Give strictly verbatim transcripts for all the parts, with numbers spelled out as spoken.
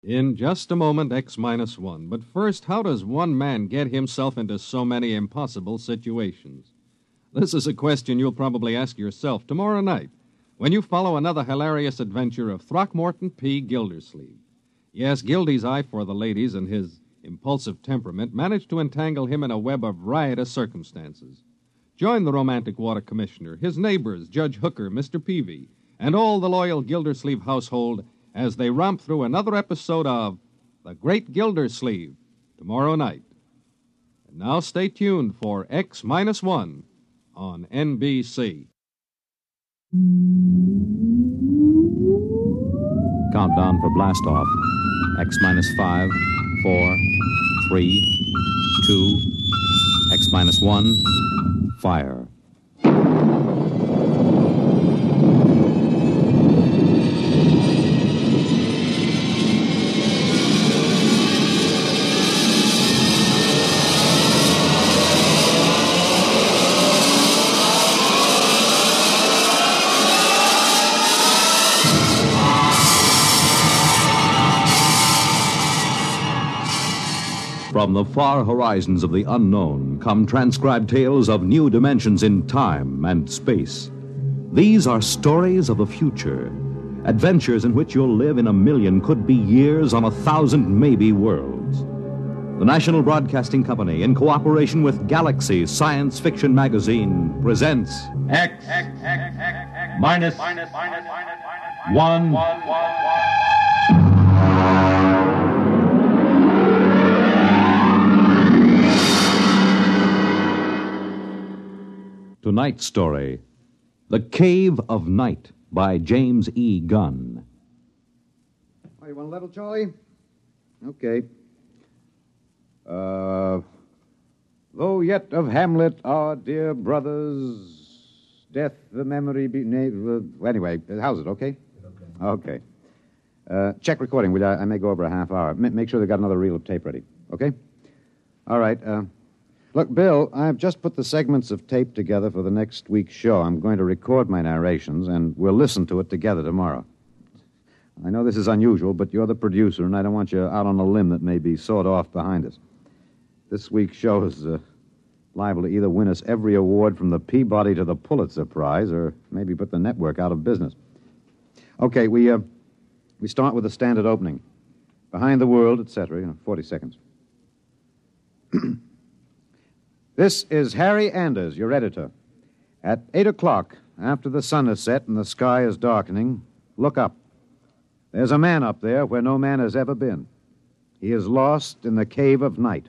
In just a moment, X minus one. But first, how does one man get himself into so many impossible situations? This is a question you'll probably ask yourself tomorrow night when you follow another hilarious adventure of Throckmorton P. Gildersleeve. Yes, Gildy's eye for the ladies and his impulsive temperament managed to entangle him in a web of riotous circumstances. Join the romantic water commissioner, his neighbors, Judge Hooker, Mister Peavy, and all the loyal Gildersleeve household as they romp through another episode of The Great Gildersleeve tomorrow night. And now stay tuned for X minus one on N B C. Countdown for blast off. X minus five, four, three, two, X minus one, fire. From the far horizons of the unknown come transcribed tales of new dimensions in time and space. These are stories of the future, adventures in which you'll live in a million, could be years, on a thousand maybe worlds. The National Broadcasting Company, in cooperation with Galaxy Science Fiction Magazine, presents X, X, X, X, X minus, minus, minus, minus, one. one, one, one. Tonight's story, The Cave of Night, by James E. Gunn. Oh, you want a level, Charlie? Okay. Uh, though yet of Hamlet, our dear brothers, death the memory be... Na- uh, anyway, how's it, okay? Okay. Okay. Uh, check recording, will you? I may go over a half hour. M- make sure they got another reel of tape ready, okay? All right, uh... Look, Bill, I've just put the segments of tape together for the next week's show. I'm going to record my narrations, and we'll listen to it together tomorrow. I know this is unusual, but you're the producer, and I don't want you out on a limb that may be sawed off behind us. This week's show is uh, liable to either win us every award from the Peabody to the Pulitzer Prize, or maybe put the network out of business. Okay, we, uh, we start with the standard opening. Behind the world, et cetera, you know, forty seconds. This is Harry Anders, your editor. At eight o'clock, after the sun has set and the sky is darkening, look up. There's a man up there where no man has ever been. He is lost in the cave of night.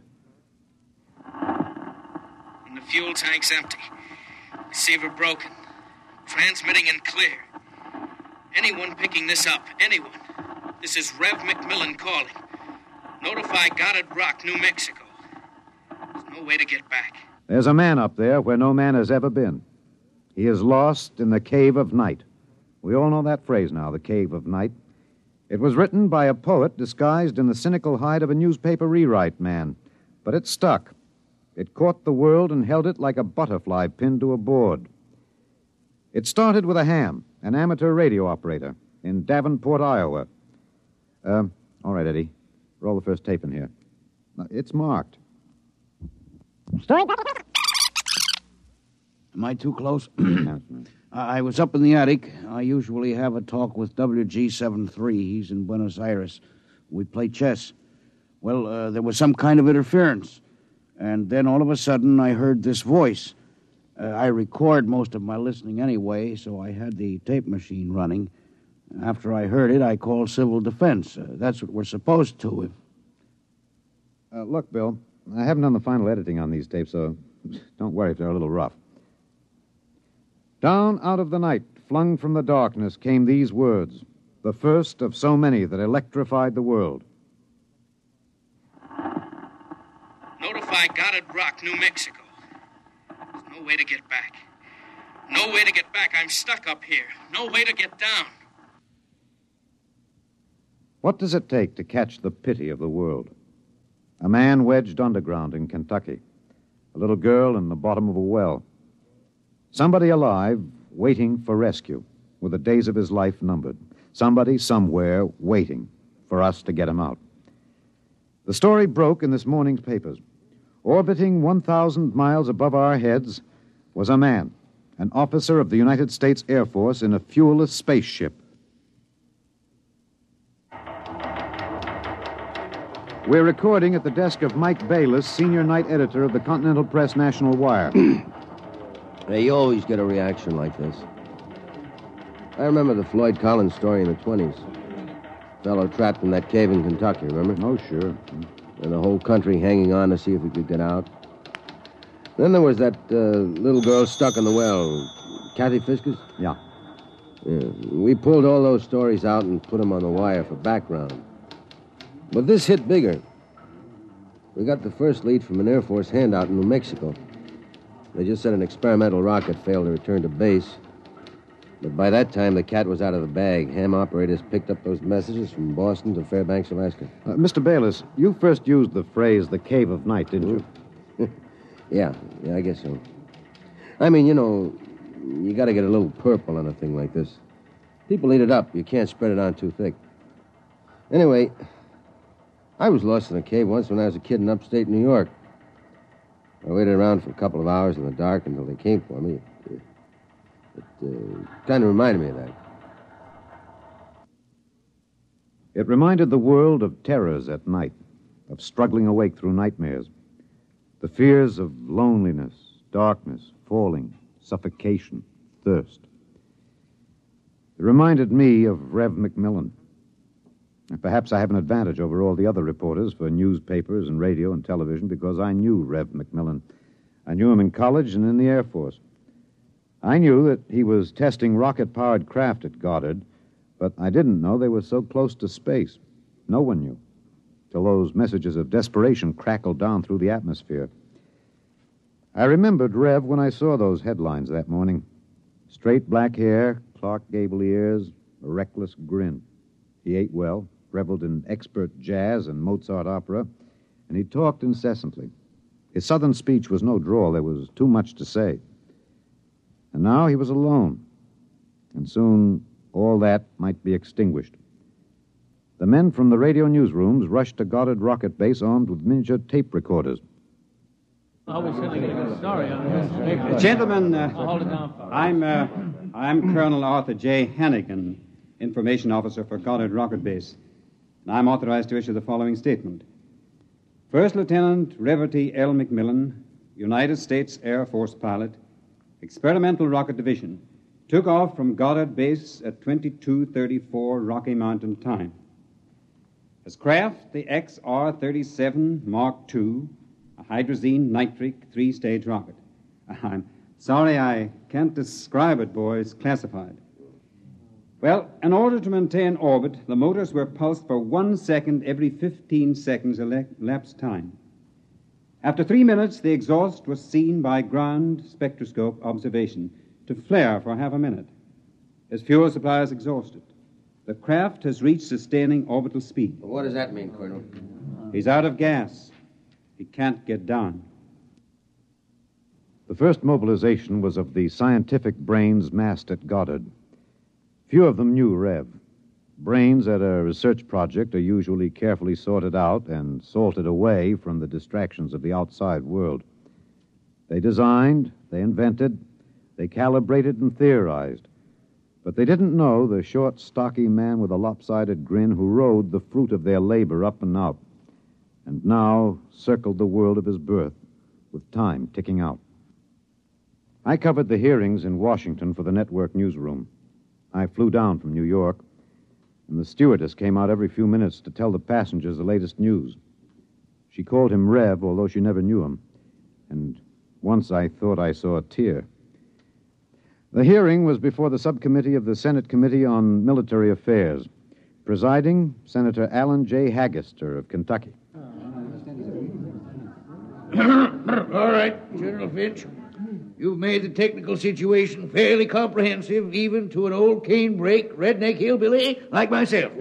And the fuel tank's empty. Receiver broken. Transmitting and clear. Anyone picking this up, anyone. This is Rev McMillan calling. Notify Goddard Rock, New Mexico. There's no way to get back. There's a man up there where no man has ever been. He is lost in the cave of night. We all know that phrase now, the cave of night. It was written by a poet disguised in the cynical hide of a newspaper rewrite man. But it stuck. It caught the world and held it like a butterfly pinned to a board. It started with a ham, an amateur radio operator, in Davenport, Iowa. Uh, all right, Eddie. Roll the first tape in here. It's marked. Am I too close? I was up in the attic. I usually have a talk with W G seventy-three. He's in Buenos Aires. We play chess. Well, uh, there was some kind of interference. And then all of a sudden, I heard this voice. Uh, I record most of my listening anyway, so I had the tape machine running. After I heard it, I called civil defense. Uh, that's what we're supposed to. Uh, look, Bill, I haven't done the final editing on these tapes, so don't worry if they're a little rough. Down out of the night, flung from the darkness, came these words, the first of so many that electrified the world. Notify Goddard Rock, New Mexico. There's no way to get back. No way to get back. I'm stuck up here. No way to get down. What does it take to catch the pity of the world? A man wedged underground in Kentucky. A little girl in the bottom of a well. Somebody alive, waiting for rescue, with the days of his life numbered. Somebody somewhere waiting for us to get him out. The story broke in this morning's papers. Orbiting one thousand miles above our heads was a man, an officer of the United States Air Force in a fuelless spaceship. We're recording at the desk of Mike Bayless, senior night editor of the Continental Press National Wire. Hey, you always get a reaction like this. I remember the Floyd Collins story in the twenties. Fellow trapped in that cave in Kentucky, remember? Oh, sure. And the whole country hanging on to see if he could get out. Then there was that uh, little girl stuck in the well. Kathy Fiskus? Yeah. Yeah. We pulled all those stories out and put them on the wire for background. But this hit bigger. We got the first lead from an Air Force handout in New Mexico. They just said an experimental rocket failed to return to base. But by that time, the cat was out of the bag. Ham operators picked up those messages from Boston to Fairbanks, Alaska. Uh, Mister Bayless, you first used the phrase the cave of night, didn't you? yeah, yeah, I guess so. I mean, you know, you got to get a little purple on a thing like this. People eat it up. You can't spread it on too thick. Anyway, I was lost in a cave once when I was a kid in upstate New York. I waited around for a couple of hours in the dark until they came for me. It, it uh, kind of reminded me of that. It reminded the world of terrors at night, of struggling awake through nightmares, the fears of loneliness, darkness, falling, suffocation, thirst. It reminded me of Rev McMillan. And perhaps I have an advantage over all the other reporters for newspapers and radio and television because I knew Rev McMillan. I knew him in college and in the Air Force. I knew that he was testing rocket-powered craft at Goddard, but I didn't know they were so close to space. No one knew, till those messages of desperation crackled down through the atmosphere. I remembered Rev when I saw those headlines that morning. Straight black hair, Clark Gable ears, a reckless grin. He ate well, reveled in expert jazz and Mozart opera, and he talked incessantly. His southern speech was no drawl. There was too much to say. And now he was alone, and soon all that might be extinguished. The men from the radio newsrooms rushed to Goddard Rocket Base armed with miniature tape recorders. I was going to give a story on this. Uh, gentlemen, uh, I'll hold it down for I'm, uh, I'm Colonel Arthur J. Hannigan, Information Officer for Goddard Rocket Base. And I'm authorized to issue the following statement. First Lieutenant Reverty L. McMillan, United States Air Force pilot, Experimental Rocket Division, took off from Goddard Base at twenty-two thirty-four Rocky Mountain time. His craft, the X R thirty-seven Mark two, a hydrazine nitric three-stage rocket. I'm sorry I can't describe it, boys. Classified. Well, in order to maintain orbit, the motors were pulsed for one second every fifteen seconds elapsed time. After three minutes, the exhaust was seen by ground spectroscope observation to flare for half a minute. His fuel supply is exhausted. The craft has reached sustaining orbital speed. What does that mean, Colonel? He's out of gas. He can't get down. The first mobilization was of the scientific brains massed at Goddard. Few of them knew Rev. Brains at a research project are usually carefully sorted out and salted away from the distractions of the outside world. They designed, they invented, they calibrated and theorized. But they didn't know the short, stocky man with a lopsided grin who rode the fruit of their labor up and out, and now circled the world of his birth with time ticking out. I covered the hearings in Washington for the network newsroom. I flew down from New York, and the stewardess came out every few minutes to tell the passengers the latest news. She called him Rev, although she never knew him, and once I thought I saw a tear. The hearing was before the subcommittee of the Senate Committee on Military Affairs. Presiding, Senator Alan J. Haggister of Kentucky. All right, General Finch. You've made the technical situation fairly comprehensive, even to an old cane-brake, redneck hillbilly like myself.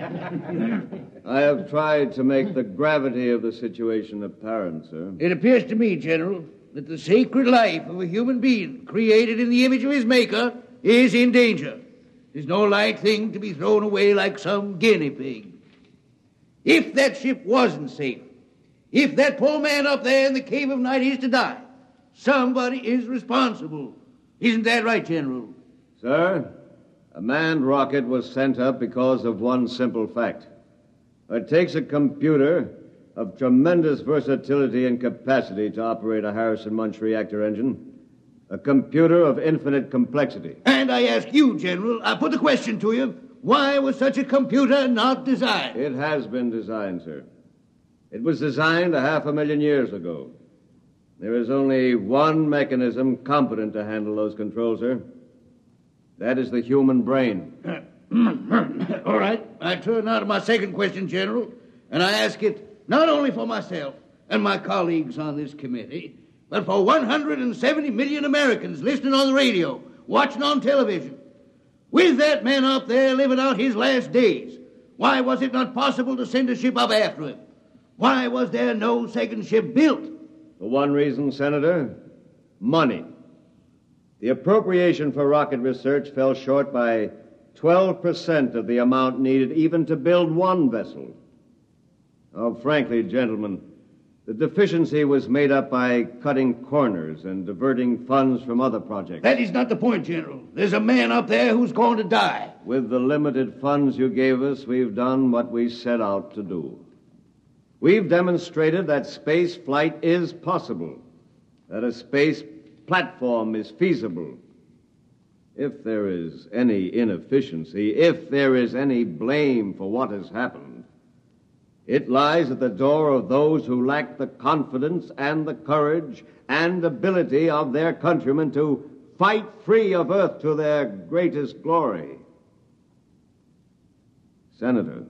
I have tried to make the gravity of the situation apparent, sir. It appears to me, General, that the sacred life of a human being created in the image of his maker is in danger. It's no light thing to be thrown away like some guinea pig. If that ship wasn't safe, if that poor man up there in the Cave of Night is to die, somebody is responsible. Isn't that right, General? Sir, a manned rocket was sent up because of one simple fact. It takes a computer of tremendous versatility and capacity to operate a Harrison-Munch reactor engine. A computer of infinite complexity. And I ask you, General, I put the question to you, why was such a computer not designed? It has been designed, sir. It was designed a half a million years ago. There is only one mechanism competent to handle those controls, sir. That is the human brain. All right. I turn now to my second question, General, and I ask it not only for myself and my colleagues on this committee, but for one hundred seventy million Americans listening on the radio, watching on television. With that man up there living out his last days, why was it not possible to send a ship up after him? Why was there no second ship built? For one reason, Senator, money. The appropriation for rocket research fell short by twelve percent of the amount needed even to build one vessel. Oh, frankly, gentlemen, the deficiency was made up by cutting corners and diverting funds from other projects. That is not the point, General. There's a man up there who's going to die. With the limited funds you gave us, we've done what we set out to do. We've demonstrated that space flight is possible, that a space platform is feasible. If there is any inefficiency, if there is any blame for what has happened, it lies at the door of those who lack the confidence and the courage and ability of their countrymen to fight free of Earth to their greatest glory. Senator,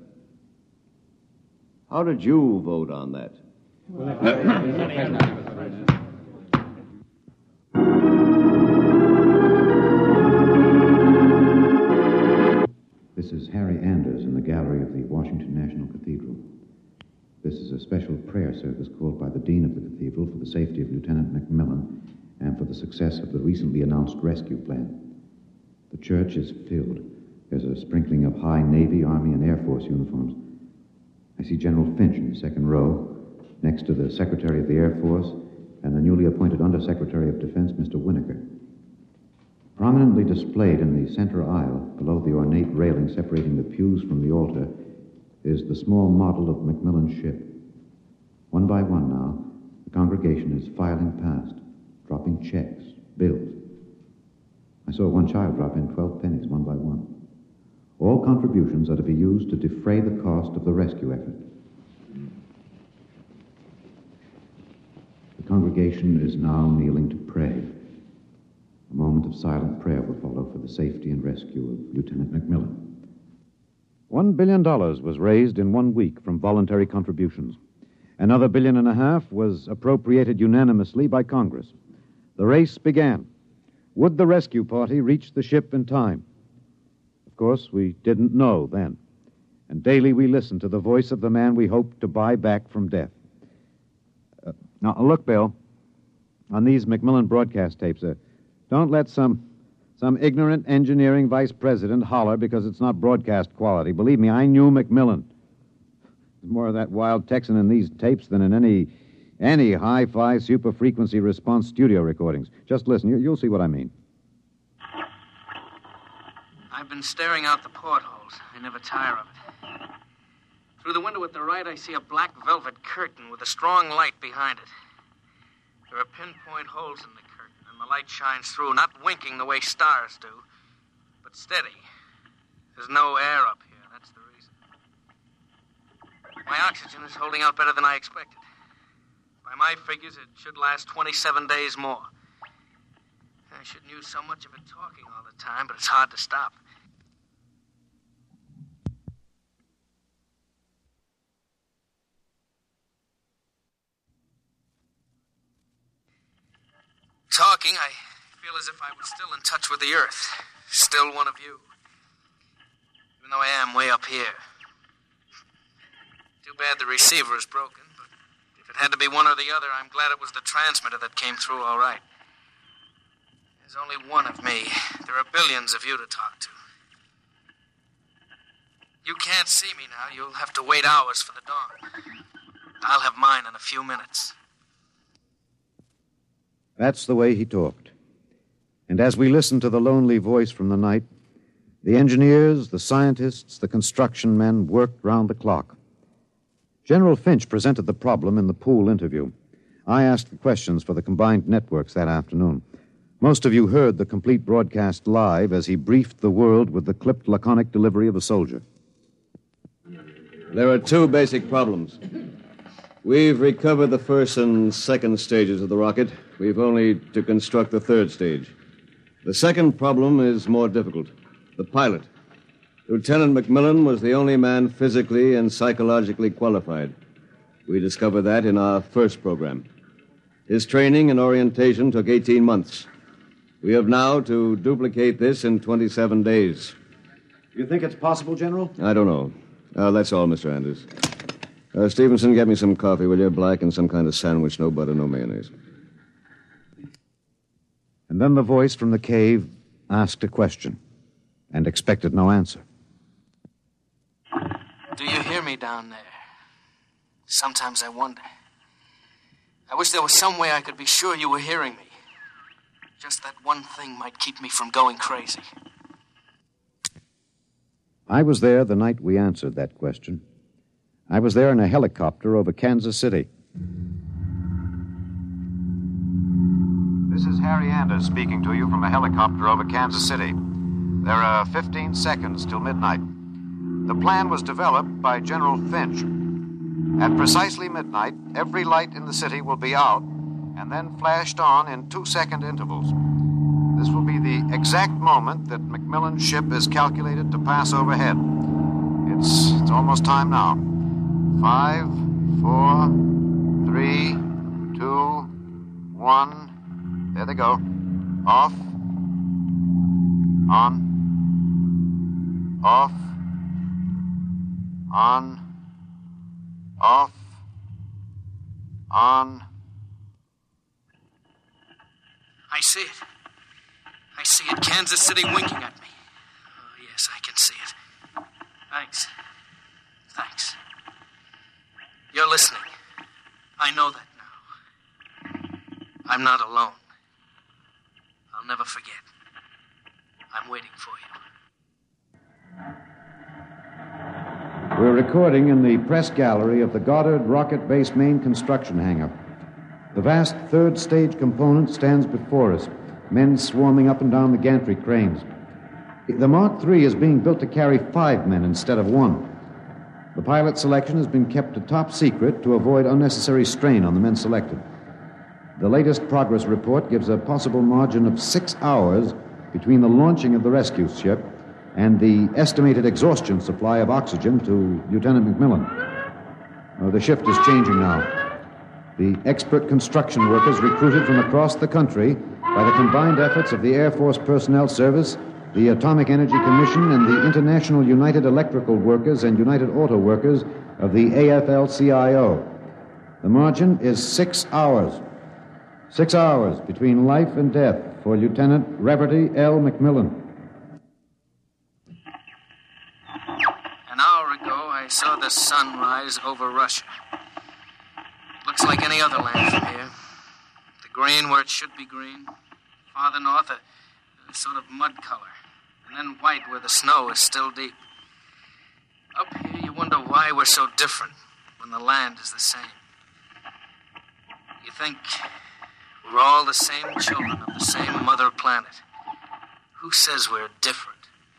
how did you vote on that? This is Harry Anders in the gallery of the Washington National Cathedral. This is a special prayer service called by the Dean of the Cathedral for the safety of Lieutenant McMillan and for the success of the recently announced rescue plan. The church is filled. There's a sprinkling of high Navy, Army, and Air Force uniforms. I see General Finch in the second row, next to the Secretary of the Air Force and the newly appointed Undersecretary of Defense, Mister Winokur. Prominently displayed in the center aisle, below the ornate railing separating the pews from the altar, is the small model of McMillan's ship. One by one now, the congregation is filing past, dropping checks, bills. I saw one child drop in twelve pennies, one by one. All contributions are to be used to defray the cost of the rescue effort. The congregation is now kneeling to pray. A moment of silent prayer will follow for the safety and rescue of Lieutenant McMillan. One billion dollars was raised in one week from voluntary contributions. Another billion and a half was appropriated unanimously by Congress. The race began. Would the rescue party reach the ship in time? Of course, we didn't know then. And daily we listened to the voice of the man we hoped to buy back from death. Uh, now, look, Bill, on these McMillan broadcast tapes, uh, don't let some... Some ignorant engineering vice president holler because it's not broadcast quality. Believe me, I knew McMillan. There's more of that wild Texan in these tapes than in any any hi-fi super-frequency response studio recordings. Just listen. You, you'll see what I mean. I've been staring out the portholes. I never tire of it. Through the window at the right, I see a black velvet curtain with a strong light behind it. There are pinpoint holes in the curtain, and the light shines through, not winking the way stars do, but steady. There's no air up here. That's the reason. My oxygen is holding out better than I expected. By my figures, it should last twenty-seven days more. I shouldn't use so much of it talking all the time, but it's hard to stop. Talking, I feel as if I was still in touch with the Earth. Still one of you. Even though I am way up here. Too bad the receiver is broken, but if it had to be one or the other, I'm glad it was the transmitter that came through all right. There's only one of me. There are billions of you to talk to. You can't see me now. You'll have to wait hours for the dawn. I'll have mine in a few minutes. That's the way he talked. And as we listened to the lonely voice from the night, the engineers, the scientists, the construction men worked round the clock. General Finch presented the problem in the pool interview. I asked the questions for the combined networks that afternoon. Most of you heard the complete broadcast live as he briefed the world with the clipped, laconic delivery of a soldier. There are two basic problems. We've recovered the first and second stages of the rocket. We've only to construct the third stage. The second problem is more difficult. The pilot. Lieutenant McMillan was the only man physically and psychologically qualified. We discovered that in our first program. His training and orientation took eighteen months. We have now to duplicate this in twenty-seven days. You think it's possible, General? I don't know. Uh, that's all, Mister Anders. Uh, Stevenson, get me some coffee, will you? Black and some kind of sandwich, no butter, no mayonnaise. And then the voice from the cave asked a question and expected no answer. Do you hear me down there? Sometimes I wonder. I wish there was some way I could be sure you were hearing me. Just that one thing might keep me from going crazy. I was there the night we answered that question. I was there in a helicopter over Kansas City. This is Harry Anders speaking to you from a helicopter over Kansas City. There are fifteen seconds till midnight. The plan was developed by General Finch. At precisely midnight, every light in the city will be out and then flashed on in two-second intervals. This will be the exact moment that McMillan's ship is calculated to pass overhead. It's, it's almost time now. Five, four, three, two, one. There they go. Off. On. Off. On. Off. On. I see it. I see it. Kansas City winking at me. Oh, yes, I can see it. Thanks. Thanks. You're listening. I know that now. I'm not alone. I'll never forget. I'm waiting for you. We're recording in the press gallery of the Goddard Rocket Base main construction hangar. The vast third stage component stands before us, men swarming up and down the gantry cranes. The Mark three is being built to carry five men instead of one. The pilot selection has been kept a top secret to avoid unnecessary strain on the men selected. The latest progress report gives a possible margin of six hours between the launching of the rescue ship and the estimated exhaustion supply of oxygen to Lieutenant McMillan. Uh, the shift is changing now. The expert construction workers recruited from across the country by the combined efforts of the Air Force Personnel Service, the Atomic Energy Commission, and the International United Electrical Workers and United Auto Workers of the A F L C I O. The margin is six hours. Six hours between life and death for Lieutenant Reverdy L. McMillan. An hour ago, I saw the sun rise over Russia. Looks like any other land from here. The green where it should be green. Farther north, a, a sort of mud color. And then white where the snow is still deep. Up here, you wonder why we're so different when the land is the same. You think we're all the same children of the same mother planet. Who says we're different?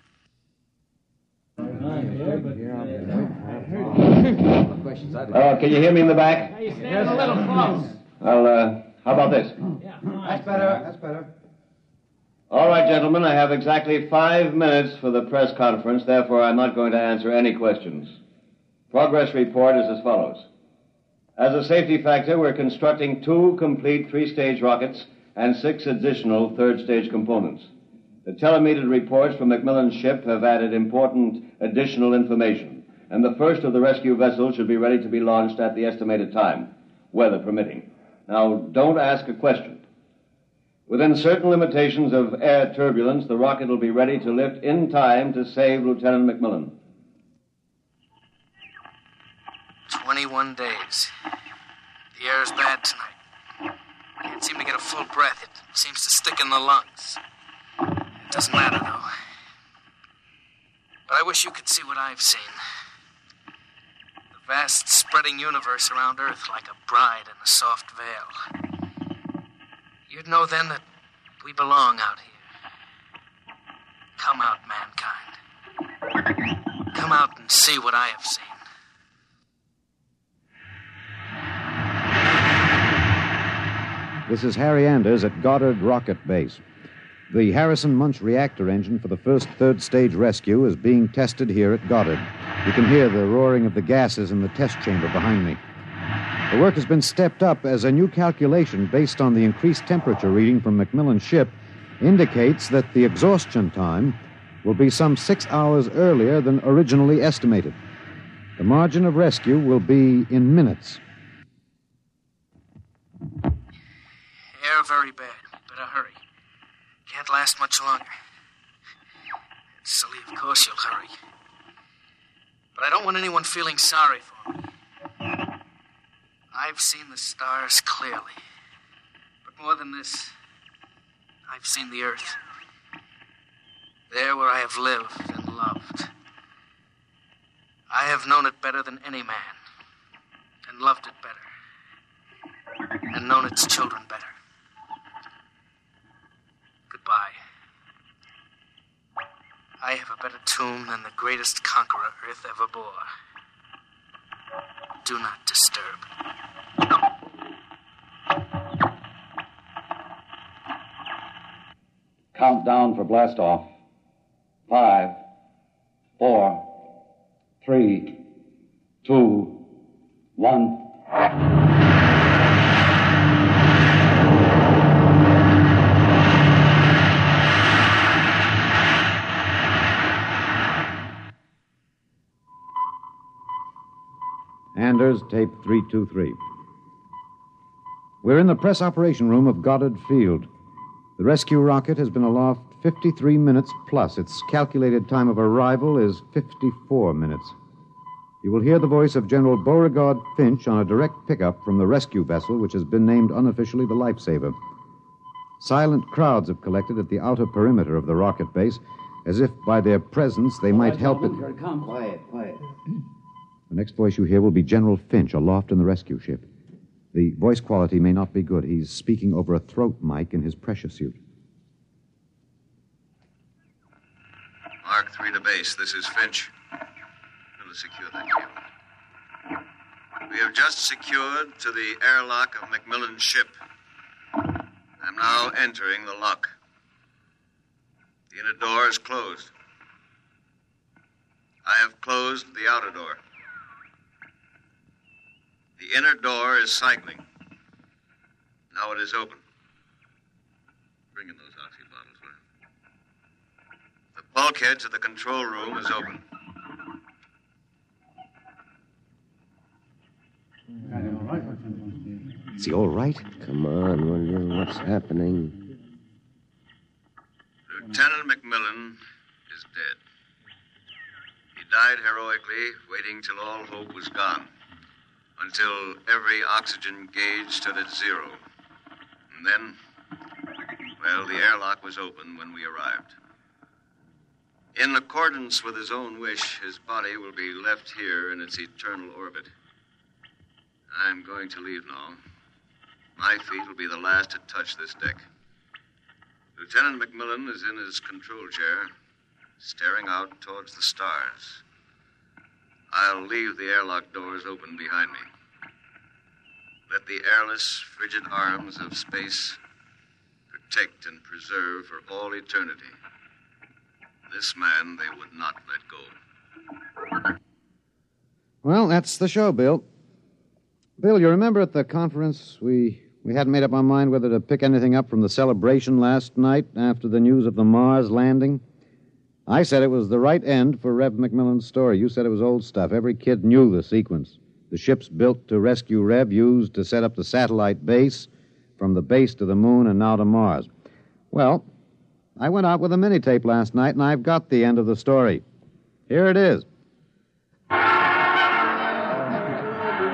Uh, can you hear me in the back? Hey, stand a little close. Well, uh, how about this? That's better. That's better. All right, gentlemen, I have exactly five minutes for the press conference. Therefore, I'm not going to answer any questions. Progress report is as follows. As a safety factor, we're constructing two complete three-stage rockets and six additional third-stage components. The telemetered reports from McMillan's ship have added important additional information, and the first of the rescue vessels should be ready to be launched at the estimated time, weather permitting. Now, don't ask a question. Within certain limitations of air turbulence, the rocket will be ready to lift in time to save Lieutenant McMillan. twenty-one days. The air's bad tonight. Can't seem to get a full breath. It seems to stick in the lungs. It doesn't matter, though. But I wish you could see what I've seen. The vast, spreading universe around Earth like a bride in a soft veil. You'd know then that we belong out here. Come out, mankind. Come out and see what I have seen. This is Harry Anders at Goddard Rocket Base. The Harrison Munch reactor engine for the first third-stage rescue is being tested here at Goddard. You can hear the roaring of the gases in the test chamber behind me. The work has been stepped up as a new calculation based on the increased temperature reading from McMillan's ship indicates that the exhaustion time will be some six hours earlier than originally estimated. The margin of rescue will be in minutes. Air very bad. Better hurry. Can't last much longer. Silly, of course you'll hurry. But I don't want anyone feeling sorry for me. I've seen the stars clearly. But more than this, I've seen the earth. There where I have lived and loved. I have known it better than any man. And loved it better. And known its children better. Goodbye. I have a better tomb than the greatest conqueror Earth ever bore. Do not disturb. Countdown for blast off. Five, four, three, two, one. Anders, tape three two three. We're in the press operation room of Goddard Field. The rescue rocket has been aloft fifty-three minutes plus. Its calculated time of arrival is fifty-four minutes. You will hear the voice of General Beauregard Finch on a direct pickup from the rescue vessel, which has been named unofficially the Lifesaver. Silent crowds have collected at the outer perimeter of the rocket base, as if by their presence they might help it. Here it comes. Quiet, quiet. The next voice you hear will be General Finch aloft in the rescue ship. The voice quality may not be good. He's speaking over a throat mic in his pressure suit. Mark three to base. This is Finch. Going to secure that cable. We have just secured to the airlock of McMillan's ship. I'm now entering the lock. The inner door is closed. I have closed the outer door. The inner door is cycling. Now it is open. Bring in those oxy bottles, will you? The bulkhead to the control room is open. Is he all right? Come on, will you? What's happening? Lieutenant McMillan is dead. He died heroically, waiting till all hope was gone. Until every oxygen gauge stood at zero. And then, well, the airlock was open when we arrived. In accordance with his own wish, his body will be left here in its eternal orbit. I'm going to leave now. My feet will be the last to touch this deck. Lieutenant McMillan is in his control chair, staring out towards the stars. I'll leave the airlock doors open behind me. Let the airless, frigid arms of space protect and preserve for all eternity this man they would not let go. Well, that's the show, Bill. Bill, you remember at the conference we, we hadn't made up our mind whether to pick anything up from the celebration last night after the news of the Mars landing? I said it was the right end for Rev McMillan's story. You said it was old stuff. Every kid knew the sequence. The ships built to rescue Rev, used to set up the satellite base, from the base to the moon and now to Mars. Well, I went out with a mini-tape last night, and I've got the end of the story. Here it is.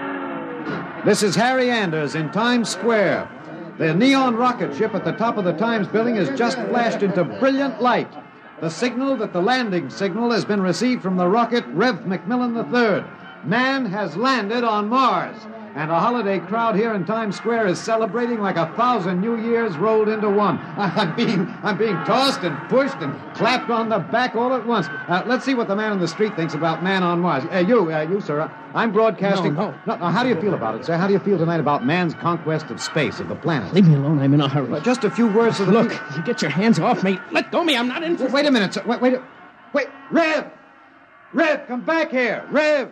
This is Harry Anders in Times Square. The neon rocket ship at the top of the Times building has just flashed into brilliant light. The signal that the landing signal has been received from the rocket Rev McMillan the third. Man has landed on Mars. And a holiday crowd here in Times Square is celebrating like a thousand New Years rolled into one. I'm being, I'm being tossed and pushed and clapped on the back all at once. Uh, let's see what the man on the street thinks about man on Mars. Uh, you, uh, you, sir, I'm broadcasting... No, no. no. No, how do you feel about it, sir? How do you feel tonight about man's conquest of space, of the planet? Leave me alone. I'm in a hurry. Uh, just a few words to the... Look, you get your hands off me. Let go of me. I'm not interested. Wait a minute, sir. Wait, wait, a... wait. Rev! Rev, come back here. Rev!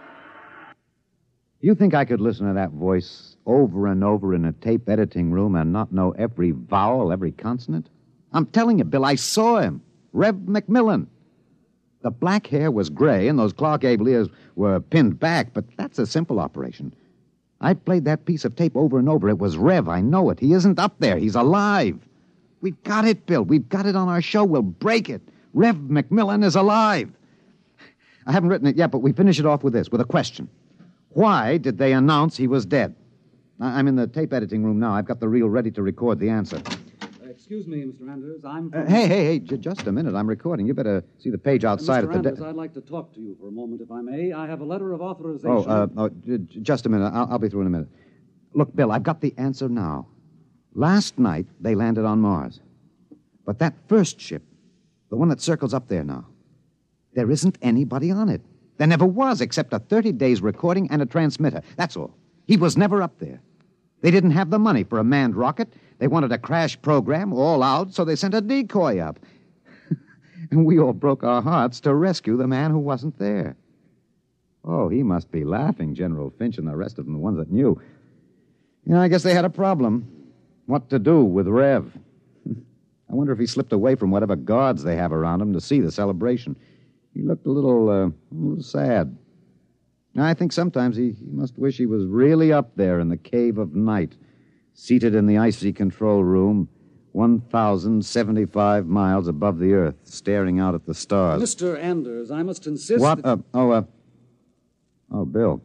You think I could listen to that voice over and over in a tape editing room and not know every vowel, every consonant? I'm telling you, Bill, I saw him. Rev McMillan. The black hair was gray and those Clark Gable ears were pinned back, but that's a simple operation. I played that piece of tape over and over. It was Rev, I know it. He isn't up there. He's alive. We've got it, Bill. We've got it on our show. We'll break it. Rev McMillan is alive. I haven't written it yet, but we finish it off with this, with a question. Why did they announce he was dead? I'm in the tape editing room now. I've got the reel ready to record the answer. Uh, excuse me, Mister Anders. I'm... Uh, hey, hey, hey, j- just a minute. I'm recording. You better see the page outside uh, Mister at the... Anders, de- I'd like to talk to you for a moment, if I may. I have a letter of authorization... Oh, uh, oh j- just a minute. I'll, I'll be through in a minute. Look, Bill, I've got the answer now. Last night, they landed on Mars. But that first ship, the one that circles up there now, there isn't anybody on it. There never was, except a thirty days recording and a transmitter. That's all. He was never up there. They didn't have the money for a manned rocket. They wanted a crash program all out, so they sent a decoy up. And we all broke our hearts to rescue the man who wasn't there. Oh, he must be laughing, General Finch and the rest of them, the ones that knew. You know, I guess they had a problem. What to do with Rev? I wonder if he slipped away from whatever guards they have around him to see the celebration. He looked a little, uh, a little sad. I think sometimes he, he must wish he was really up there in the cave of night, seated in the icy control room, one thousand seventy-five miles above the Earth, staring out at the stars. Mister Anders, I must insist What? that... Uh, oh, uh... Oh, Bill.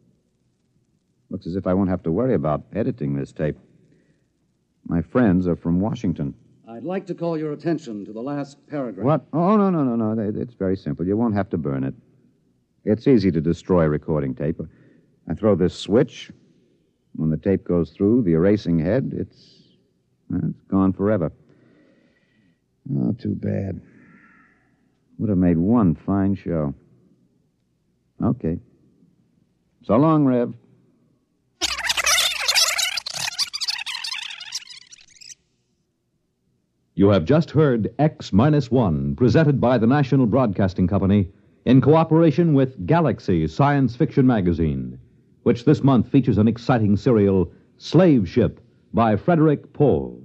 Looks as if I won't have to worry about editing this tape. My friends are from Washington. I'd like to call your attention to the last paragraph. What? Oh, no, no, no, no. It's very simple. You won't have to burn it. It's easy to destroy recording tape. I throw this switch. When the tape goes through the erasing head, it's, it's gone forever. Oh, too bad. Would have made one fine show. Okay. So long, Rev. You have just heard X Minus One, presented by the National Broadcasting Company in cooperation with Galaxy Science Fiction Magazine, which this month features an exciting serial, Slave Ship, by Frederick Pohl.